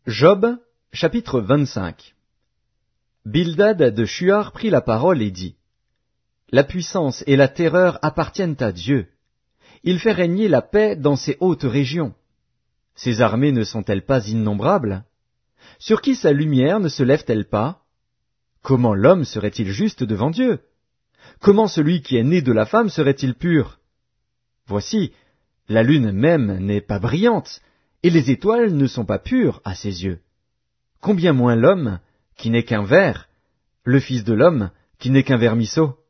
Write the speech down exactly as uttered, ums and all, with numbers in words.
Job, chapitre vingt-cinq. Bildad de Shuar prit la parole et dit : La puissance et la terreur appartiennent à Dieu. Il fait régner la paix dans ses hautes régions. Ses armées ne sont-elles pas innombrables? Sur qui sa lumière ne se lève-t-elle pas? Comment l'homme serait-il juste devant Dieu? Comment celui qui est né de la femme serait-il pur? Voici, la lune même n'est pas brillante, et les étoiles ne sont pas pures à ses yeux. Combien moins l'homme, qui n'est qu'un ver, le Fils de l'homme, qui n'est qu'un vermisseau?